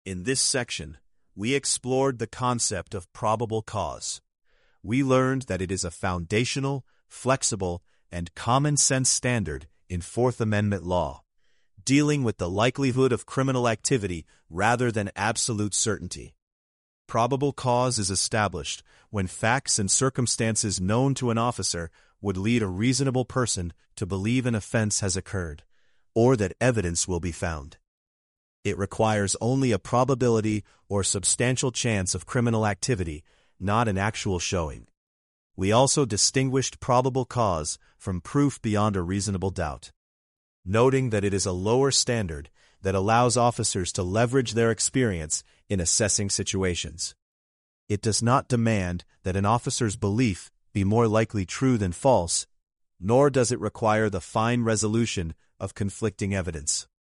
In this section, we explored the concept of probable cause. We learned that it is a foundational, flexible, and common-sense standard in Fourth Amendment law, dealing with the likelihood of criminal activity rather than absolute certainty. Probable cause is established when facts and circumstances known to an officer would lead a reasonable person to believe an offense has occurred, or that evidence will be found. It requires only a probability or substantial chance of criminal activity, not an actual showing. We also distinguished probable cause from proof beyond a reasonable doubt, noting that it is a lower standard that allows officers to leverage their experience in assessing situations. It does not demand that an officer's belief be more likely true than false, nor does it require the fine resolution of conflicting evidence.